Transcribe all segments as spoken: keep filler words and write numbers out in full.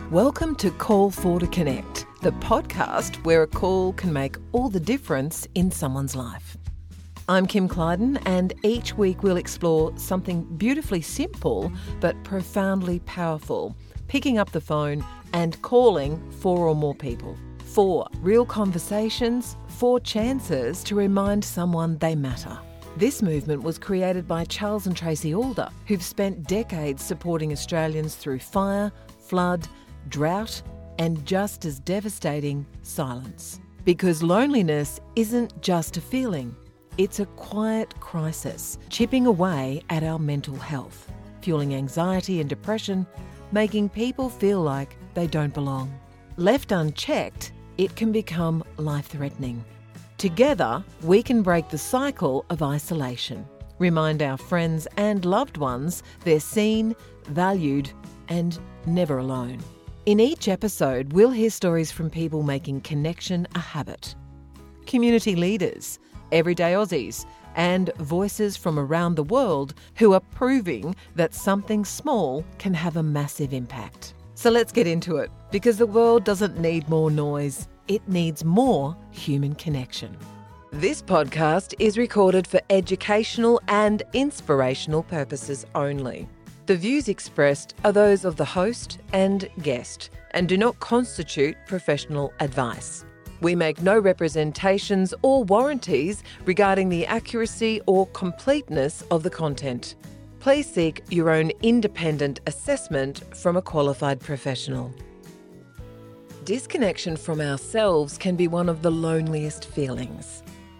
Welcome to Call for to Connect, the podcast where a call can make all the difference in someone's life. I'm Kim Clyden, and each week we'll explore something beautifully simple but profoundly powerful, picking up the phone and calling four or more people. Four real conversations, four chances to remind someone they matter. This movement was created by Charles and Tracy Alder, who've spent decades supporting Australians through fire, flood, drought, and just as devastating, silence. Because loneliness isn't just a feeling, it's a quiet crisis, chipping away at our mental health, fueling anxiety and depression, making people feel like they don't belong. Left unchecked, it can become life-threatening. Together, we can break the cycle of isolation, remind our friends and loved ones they're seen, valued, and never alone. In each episode, we'll hear stories from people making connection a habit. Community leaders, everyday Aussies, and voices from around the world who are proving that something small can have a massive impact. So let's get into it, because the world doesn't need more noise. It needs more human connection. This podcast is recorded for educational and inspirational purposes only. The views expressed are those of the host and guest and do not constitute professional advice. We make no representations or warranties regarding the accuracy or completeness of the content. Please seek your own independent assessment from a qualified professional. Disconnection from ourselves can be one of the loneliest feelings.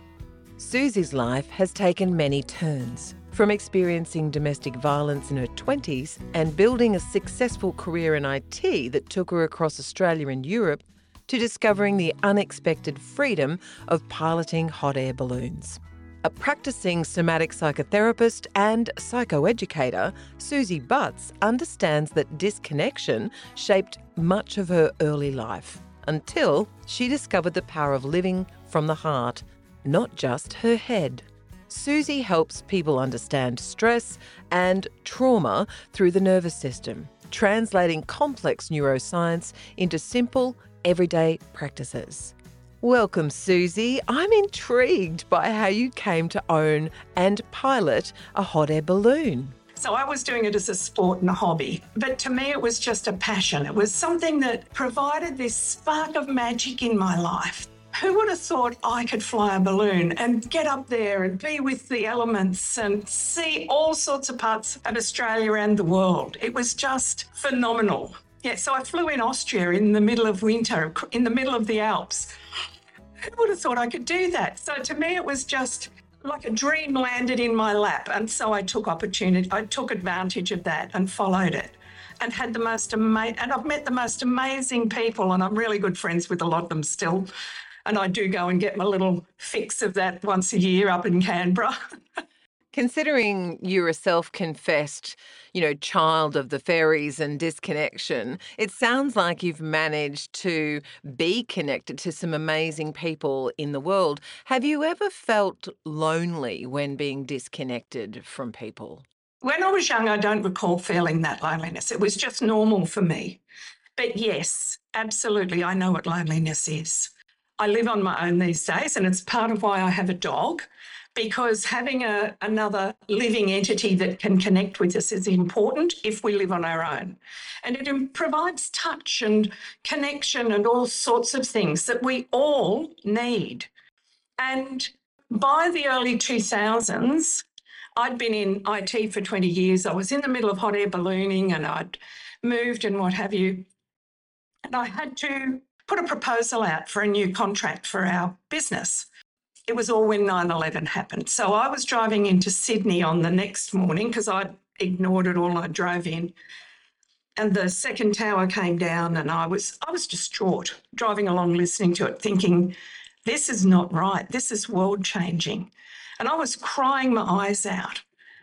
Susie's life has taken many turns, from experiencing domestic violence in her twenties and building a successful career in I T that took her across Australia and Europe to discovering the unexpected freedom of piloting hot air balloons. A practicing somatic psychotherapist and psychoeducator, Susie Butts understands that disconnection shaped much of her early life until she discovered the power of living from the heart, not just her head. Susie helps people understand stress and trauma through the nervous system, translating complex neuroscience into simple, everyday practices. Welcome, Susie. I'm intrigued by how you came to own and pilot a hot air balloon. So I was doing it as a sport and a hobby, but to me it was just a passion. It was something that provided this spark of magic in my life. Who would have thought I could fly a balloon and get up there and be with the elements and see all sorts of parts of Australia and the world? It was just phenomenal. Yeah, so I flew in Austria in the middle of winter, in the middle of the Alps. Who would have thought I could do that? So to me, it was just like a dream landed in my lap. And so I took opportunity, I took advantage of that and followed it and had the most amazing, and I've met the most amazing people, and I'm really good friends with a lot of them still. And I do go and get my little fix of that once a year up in Canberra. Considering you're a self-confessed, you know, child of the fairies and disconnection, it sounds like you've managed to be connected to some amazing people in the world. Have you ever felt lonely when being disconnected from people? When I was young, I don't recall feeling that loneliness. It was just normal for me. But yes, absolutely, I know what loneliness is. I live on my own these days, and it's part of why I have a dog. Because having a, another living entity that can connect with us is important if we live on our own. And it provides touch and connection and all sorts of things that we all need. And by the early two thousands, I'd been in I T for twenty years. I was in the middle of hot air ballooning and I'd moved and what have you. And I had to put a proposal out for a new contract for our business. It was all when nine eleven happened. So I was driving into Sydney on the next morning because I'd ignored it all. I drove in and the second tower came down and I was I was distraught, driving along, listening to it, thinking, this is not right. This is world changing. And I was crying my eyes out.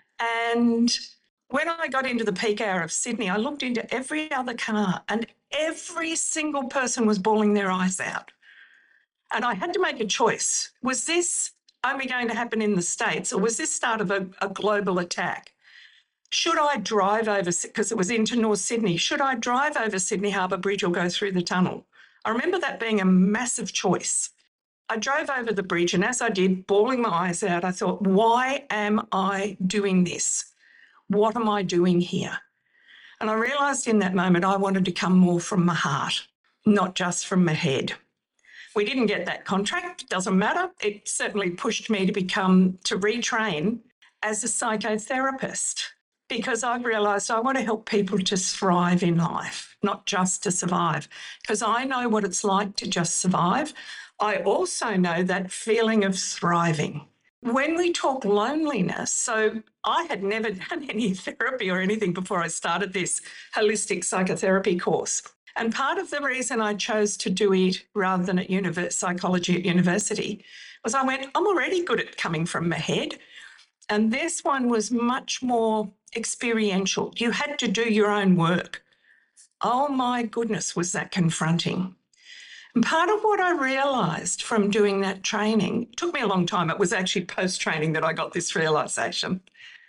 And when I got into the peak hour of Sydney, I looked into every other car and every single person was bawling their eyes out. And I had to make a choice. Was this only going to happen in the States, or was this start of a, a global attack? Should I drive over, because it was into North Sydney, should I drive over Sydney Harbour Bridge or go through the tunnel? I remember that being a massive choice. I drove over the bridge, and as I did, bawling my eyes out, I thought, why am I doing this? What am I doing here? And I realised in that moment I wanted to come more from my heart, not just from my head. We didn't get that contract, doesn't matter. It certainly pushed me to become, to retrain as a psychotherapist, because I realised I want to help people to thrive in life, not just to survive, because I know what it's like to just survive. I also know that feeling of thriving. When we talk loneliness, so I had never done any therapy or anything before I started this holistic psychotherapy course. And part of the reason I chose to do it rather than at univers- psychology at university was I went, I'm already good at coming from my head. And this one was much more experiential. You had to do your own work. Oh my goodness, was that confronting. And part of what I realised from doing that training, it took me a long time, it was actually post-training that I got this realisation,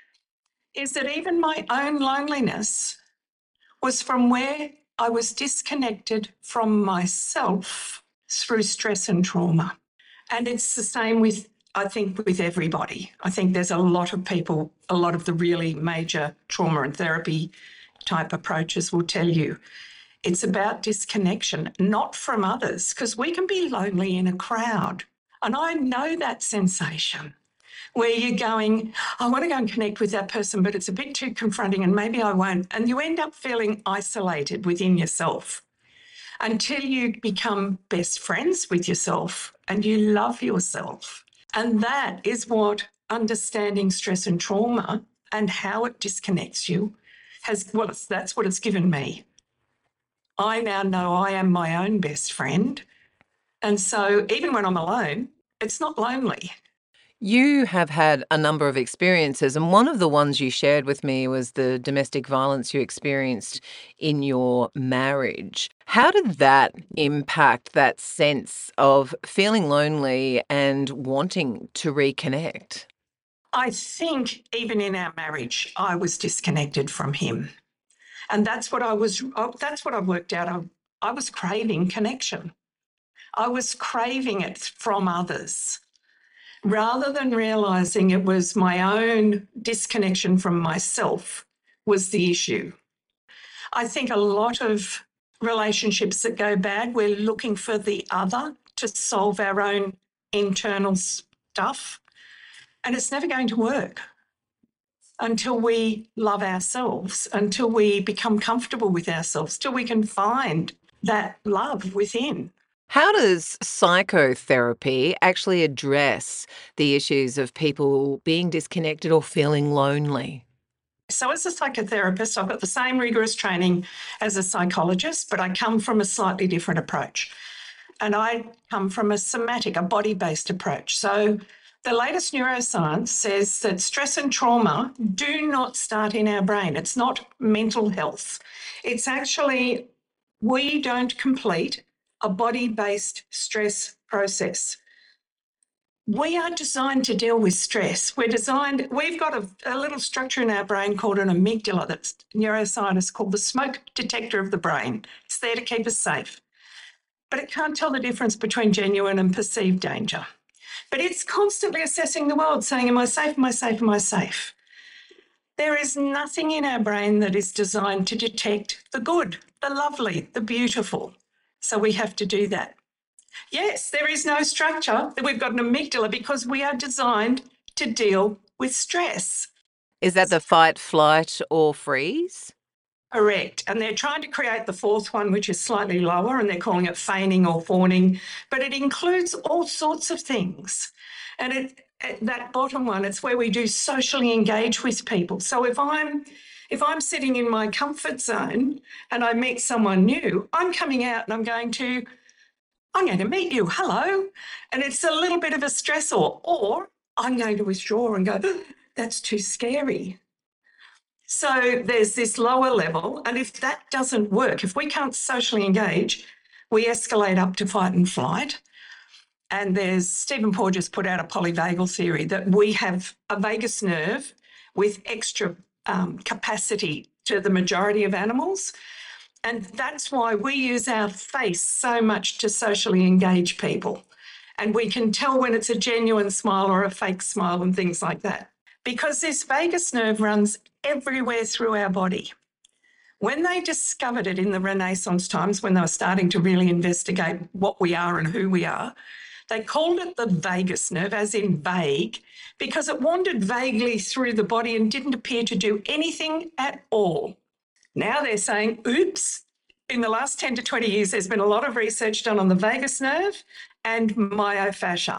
is that even my own loneliness was from where I was disconnected from myself through stress and trauma. And it's the same with, I think, with everybody. I think there's a lot of people, a lot of the really major trauma and therapy type approaches will tell you it's about disconnection, not from others, because we can be lonely in a crowd. And I know that sensation where you're going, I want to go and connect with that person, but it's a bit too confronting and maybe I won't. And you end up feeling isolated within yourself until you become best friends with yourself and you love yourself. And that is what understanding stress and trauma and how it disconnects you has, well, it's, that's what it's given me. I now know I am my own best friend. And so even when I'm alone, it's not lonely. You have had a number of experiences, and one of the ones you shared with me was the domestic violence you experienced in your marriage. How did that impact that sense of feeling lonely and wanting to reconnect? I think even in our marriage, I was disconnected from him. And that's what I was, that's what I worked out. I, I was craving connection. I was craving it from others rather than realising it was my own disconnection from myself was the issue. I think a lot of relationships that go bad, we're looking for the other to solve our own internal stuff, and it's never going to work until we love ourselves, until we become comfortable with ourselves, till we can find that love within. How does psychotherapy actually address the issues of people being disconnected or feeling lonely? So as a psychotherapist, I've got the same rigorous training as a psychologist, but I come from a slightly different approach. And I come from a somatic, a body-based approach. So the latest neuroscience says that stress and trauma do not start in our brain. It's not mental health. It's actually, we don't complete a body-based stress process. We are designed to deal with stress. We're designed, we've got a, a little structure in our brain called an amygdala that's neuroscientists call the smoke detector of the brain. It's there to keep us safe. But it can't tell the difference between genuine and perceived danger. But it's constantly assessing the world, saying, am I safe, am I safe, am I safe? There is nothing in our brain that is designed to detect the good, the lovely, the beautiful. So we have to do that. Yes, there is no structure that we've got an amygdala because we are designed to deal with stress. Is that the fight, flight, or freeze? Correct. And they're trying to create the fourth one, which is slightly lower, and they're calling it feigning or fawning, but it includes all sorts of things. And it, that bottom one, it's where we do socially engage with people. So if I'm if I'm sitting in my comfort zone and I meet someone new, I'm coming out and I'm going to, I'm going to meet you, hello. And it's a little bit of a stressor, or I'm going to withdraw and go, that's too scary. So there's this lower level, and if that doesn't work, if we can't socially engage, we escalate up to fight and flight. And there's, Stephen Porges put out a polyvagal theory that we have a vagus nerve with extra um, capacity to the majority of animals. And that's why we use our face so much to socially engage people. And we can tell when it's a genuine smile or a fake smile and things like that. Because this vagus nerve runs everywhere through our body. When they discovered it in the Renaissance times, when they were starting to really investigate what we are and who we are, they called it the vagus nerve, as in vague, because it wandered vaguely through the body and didn't appear to do anything at all. Now they're saying, oops, in the last ten to twenty years, there's been a lot of research done on the vagus nerve and myofascia,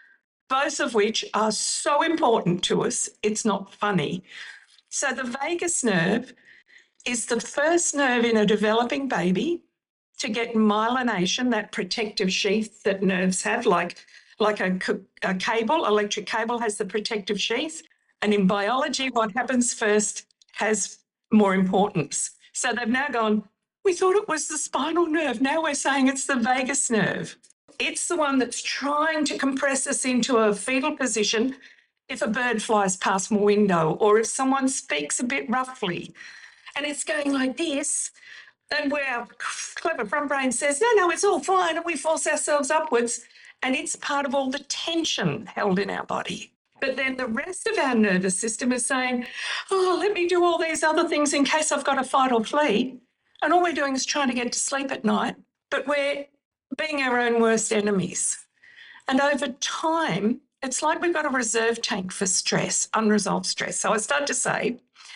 both of which are so important to us, it's not funny. So the vagus nerve is the first nerve in a developing baby to get myelination, that protective sheath that nerves have, like, like a, a cable, electric cable has the protective sheath. And in biology, what happens first has more importance. So they've now gone, we thought it was the spinal nerve. Now we're saying it's the vagus nerve. It's the one that's trying to compress us into a fetal position if a bird flies past my window or if someone speaks a bit roughly. And it's going like this. And where our clever front brain says, no, no, it's all fine. And we force ourselves upwards. And it's part of all the tension held in our body. But then the rest of our nervous system is saying, oh, let me do all these other things in case I've got to fight or flee. And all we're doing is trying to get to sleep at night. But we're being our own worst enemies. And over time, it's like we've got a reserve tank for stress, unresolved stress. So I start to say,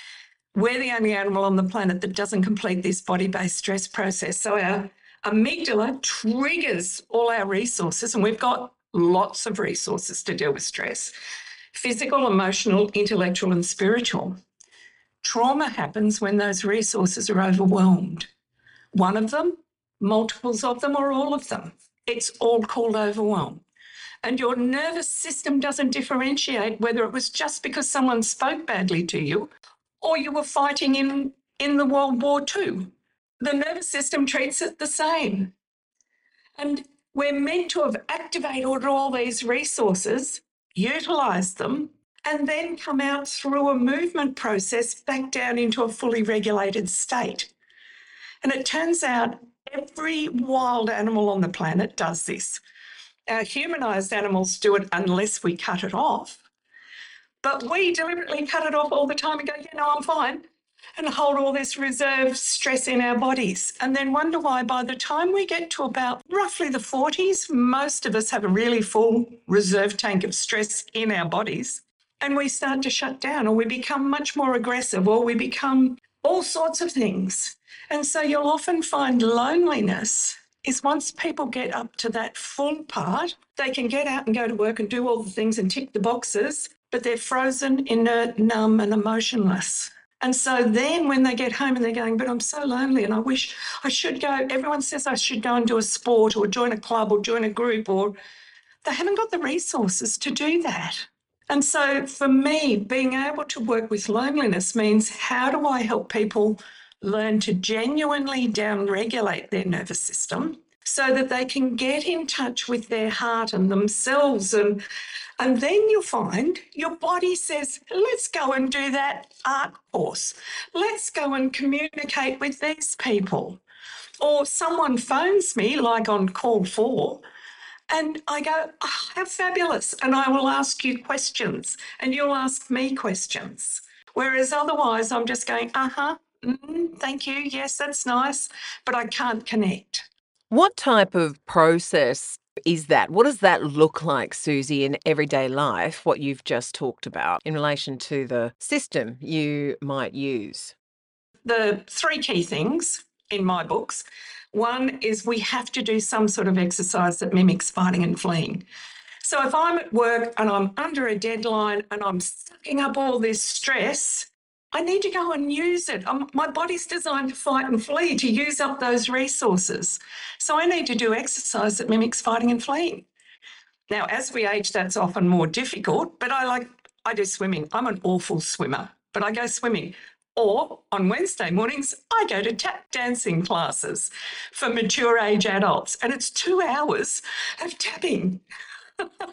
we're the only animal on the planet that doesn't complete this body-based stress process. So our amygdala triggers all our resources, and we've got lots of resources to deal with stress. Physical, emotional, intellectual, and spiritual. Trauma happens when those resources are overwhelmed. One of them, multiples of them, or all of them. It's all called overwhelm. And your nervous system doesn't differentiate whether it was just because someone spoke badly to you or you were fighting in, in the World War Two. The nervous system treats it the same. And we're meant to have activated all these resources, utilise them, and then come out through a movement process back down into a fully regulated state. And it turns out every wild animal on the planet does this. Our humanised animals do it unless we cut it off. But we deliberately cut it off all the time and go, yeah, no, I'm fine, and hold all this reserve stress in our bodies. And then wonder why by the time we get to about roughly the forties, most of us have a really full reserve tank of stress in our bodies. And we start to shut down, or we become much more aggressive, or we become all sorts of things. And so you'll often find loneliness is once people get up to that full part, they can get out and go to work and do all the things and tick the boxes, but they're frozen, inert, numb, and emotionless. And so then when they get home and they're going, but I'm so lonely and I wish I should go, everyone says I should go and do a sport or join a club or join a group, or they haven't got the resources to do that. And so for me, being able to work with loneliness means how do I help people learn to genuinely downregulate their nervous system so that they can get in touch with their heart and themselves. And, and then you'll find your body says, let's go and do that art course. Let's go and communicate with these people. Or someone phones me, like on call four, and I go, oh, how fabulous. And I will ask you questions and you'll ask me questions. Whereas otherwise I'm just going, uh-huh, mm, thank you, yes, that's nice, but I can't connect. What type of process is that? What does that look like, Susie, in everyday life, what you've just talked about in relation to the system you might use? The three key things in my books. One is we have to do some sort of exercise that mimics fighting and fleeing. So if I'm at work and I'm under a deadline and I'm sucking up all this stress, I need to go and use it. I'm, my body's designed to fight and flee, to use up those resources. So I need to do exercise that mimics fighting and fleeing. Now, as we age, that's often more difficult, but I like, I do swimming. I'm an awful swimmer, but I go swimming. Or on Wednesday mornings, I go to tap dancing classes for mature age adults, and it's two hours of tapping.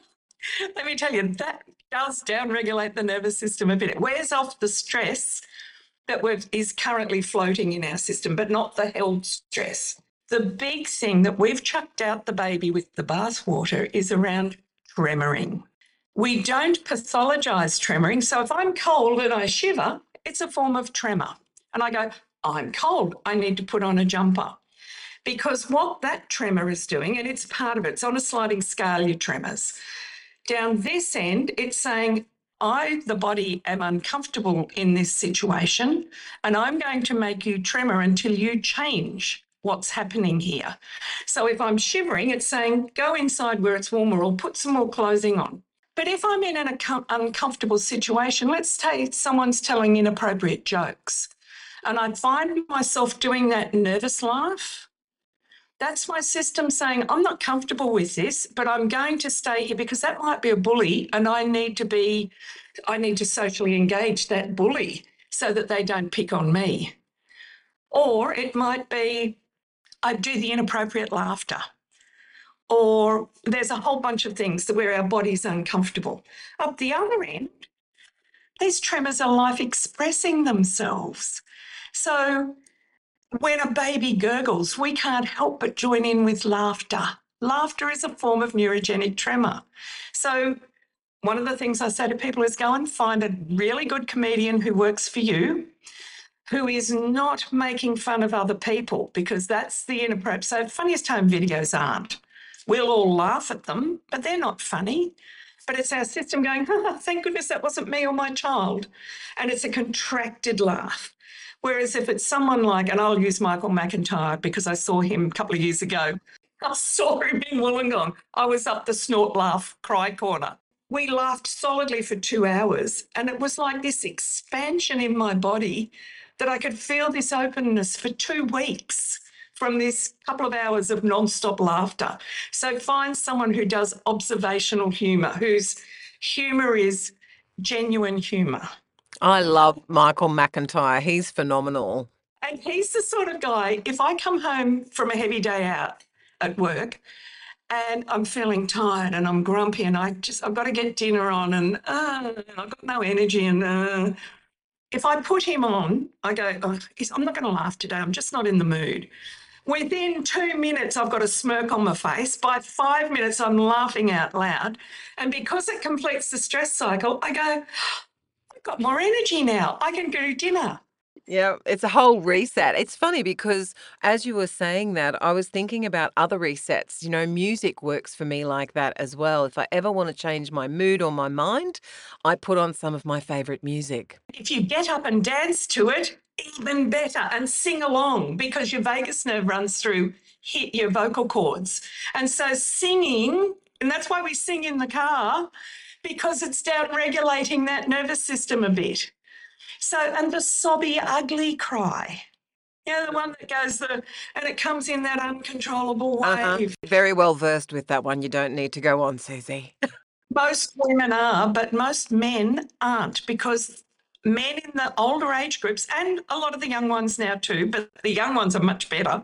Let me tell you, that does downregulate the nervous system a bit. It wears off the stress that we've, is currently floating in our system, but not the held stress. The big thing that we've chucked out the baby with the bathwater is around tremoring. We don't pathologise tremoring. So if I'm cold and I shiver, it's a form of tremor. And I go, I'm cold, I need to put on a jumper. Because what that tremor is doing, and it's part of it, it's on a sliding scale, your tremors. Down this end, it's saying, I, the body, am uncomfortable in this situation, and I'm going to make you tremor until you change what's happening here. So if I'm shivering, it's saying, go inside where it's warmer or put some more clothing on. But if I'm in an uncomfortable situation, let's say someone's telling inappropriate jokes, and I find myself doing that nervous laugh, that's my system saying, I'm not comfortable with this, but I'm going to stay here because that might be a bully and I need to be, I need to socially engage that bully so that they don't pick on me. Or it might be, I do the inappropriate laughter. Or there's a whole bunch of things where our body's uncomfortable. Up the other end, these tremors are life expressing themselves. So when a baby gurgles, we can't help but join in with laughter. Laughter is a form of neurogenic tremor. So one of the things I say to people is go and find a really good comedian who works for you, who is not making fun of other people, because that's the inappropriate. So funniest home videos aren't. We'll all laugh at them, but they're not funny. But it's our system going, oh, thank goodness that wasn't me or my child. And it's a contracted laugh. Whereas if it's someone like, and I'll use Michael McIntyre because I saw him a couple of years ago. I saw him in Wollongong. I was up the snort, laugh, cry corner. We laughed solidly for two hours and it was like this expansion in my body that I could feel this openness for two weeks from this couple of hours of non-stop laughter. So find someone who does observational humour, whose humour is genuine humour. I love Michael McIntyre. He's phenomenal. And he's the sort of guy, if I come home from a heavy day out at work and I'm feeling tired and I'm grumpy and I just, I've got to get dinner on and uh, I've got no energy and uh, if I put him on, I go, oh, I'm not going to laugh today. I'm just not in the mood. Within two minutes, I've got a smirk on my face. By five minutes, I'm laughing out loud. And because it completes the stress cycle, I go, I've got more energy now. I can do dinner. Yeah, it's a whole reset. It's funny because as you were saying that, I was thinking about other resets. You know, music works for me like that as well. If I ever want to change my mood or my mind, I put on some of my favourite music. If you get up and dance to it, even better, and sing along because your vagus nerve runs through hit your vocal cords. And so singing, and that's why we sing in the car, because it's down regulating that nervous system a bit. So, and the sobby, ugly cry, you know, the one that goes, the, and it comes in that uncontrollable wave. Uh-huh. Very well versed with that one. You don't need to go on, Susie. Most women are, but most men aren't, because men in the older age groups, and a lot of the young ones now too, but the young ones are much better,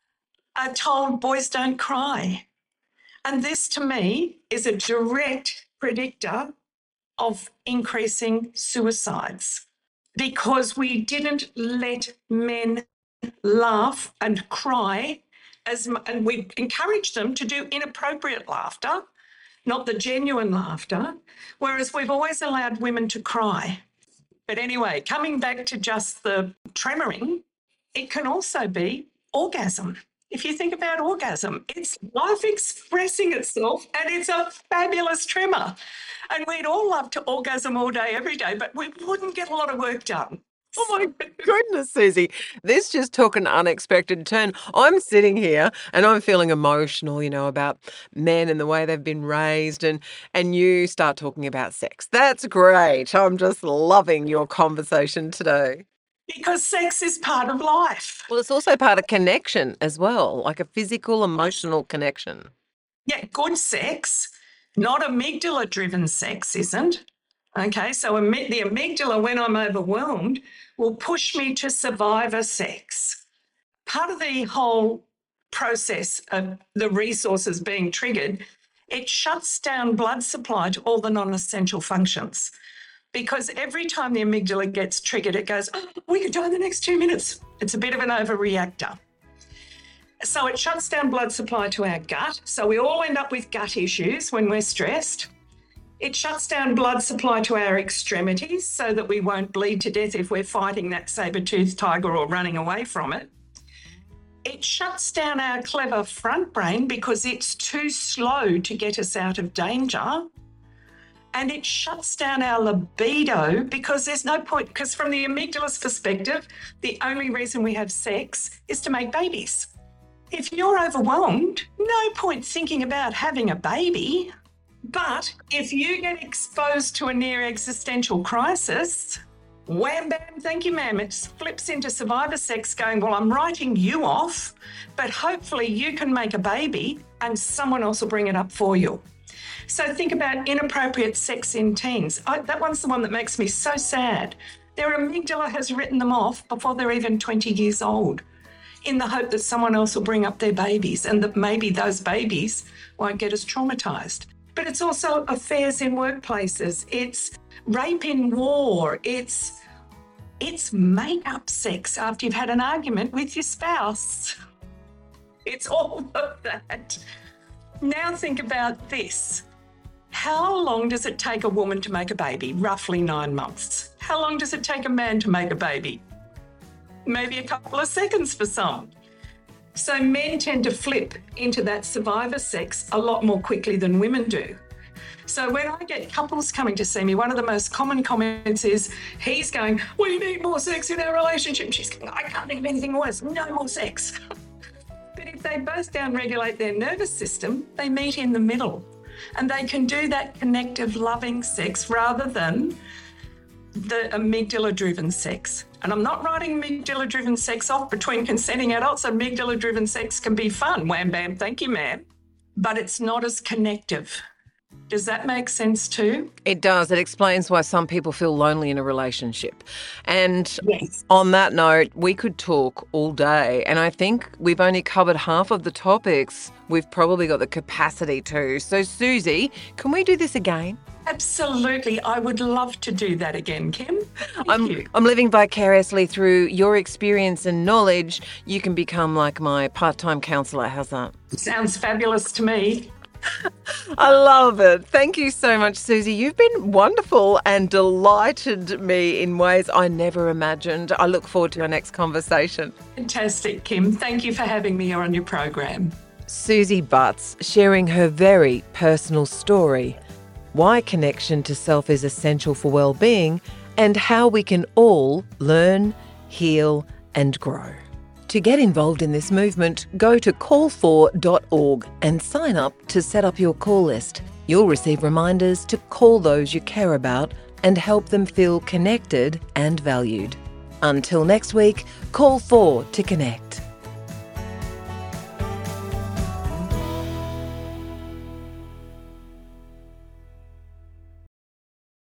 are told boys don't cry. And this to me is a direct predictor of increasing suicides, because we didn't let men laugh and cry, as and we encouraged them to do inappropriate laughter, not the genuine laughter, whereas we've always allowed women to cry. But anyway, coming back to just the tremoring, it can also be orgasm. If you think about orgasm, it's life expressing itself and it's a fabulous tremor. And we'd all love to orgasm all day, every day, but we wouldn't get a lot of work done. Oh my goodness, Susie. This just took an unexpected turn. I'm sitting here and I'm feeling emotional, you know, about men and the way they've been raised, and and you start talking about sex. That's great. I'm just loving your conversation today. Because sex is part of life. Well, it's also part of connection as well, like a physical, emotional connection. Yeah, good sex, not amygdala-driven sex, isn't. Okay, so the amygdala, when I'm overwhelmed, will push me to survivor sex. Part of the whole process of the resources being triggered, it shuts down blood supply to all the non-essential functions. because every time the amygdala gets triggered, it goes, oh, we could die in the next two minutes. It's a bit of an overreactor. So it shuts down blood supply to our gut. So we all end up with gut issues when we're stressed. It shuts down blood supply to our extremities so that we won't bleed to death if we're fighting that saber-toothed tiger or running away from it. It shuts down our clever front brain because it's too slow to get us out of danger. And it shuts down our libido because there's no point, because from the amygdala's perspective, the only reason we have sex is to make babies. If you're overwhelmed, no point thinking about having a baby. But if you get exposed to a near existential crisis, wham, bam, thank you, ma'am. It flips into survivor sex going, well, I'm writing you off, but hopefully you can make a baby and someone else will bring it up for you. So think about inappropriate sex in teens. I, that one's the one that makes me so sad. Their amygdala has written them off before they're even twenty years old, in the hope that someone else will bring up their babies and that maybe those babies won't get as traumatised. But it's also affairs in workplaces. It's rape in war. It's, it's make-up sex after you've had an argument with your spouse. It's all of that. Now think about this. How long does it take a woman to make a baby? Roughly nine months. How long does it take a man to make a baby? Maybe a couple of seconds for some. So men tend to flip into that survivor sex a lot more quickly than women do. So when I get couples coming to see me, one of the most common comments is, he's going, we need more sex in our relationship. She's going, I can't think of anything worse, no more sex. But if they both downregulate their nervous system, they meet in the middle. And they can do that connective, loving sex rather than the amygdala-driven sex. And I'm not writing amygdala-driven sex off between consenting adults. Amygdala-driven sex can be fun, wham, bam, thank you, ma'am. But it's not as connective. Does that make sense too? It does. It explains why some people feel lonely in a relationship. And yes. On that note, we could talk all day. And I think we've only covered half of the topics. We've probably got the capacity to. So, Susie, can we do this again? Absolutely. I would love to do that again, Kim. Thank I'm, you. I'm living vicariously through your experience and knowledge. You can become like my part-time counsellor. How's that? Sounds fabulous to me. I love it. Thank you so much, Susie. You've been wonderful and delighted me in ways I never imagined. I look forward to our next conversation. Fantastic, Kim. Thank you for having me on your program. Susie Butts sharing her very personal story, why connection to self is essential for well-being, and how we can all learn, heal, and grow. To get involved in this movement, go to call for dot org and sign up to set up your call list. You'll receive reminders to call those you care about and help them feel connected and valued. Until next week, call four to connect.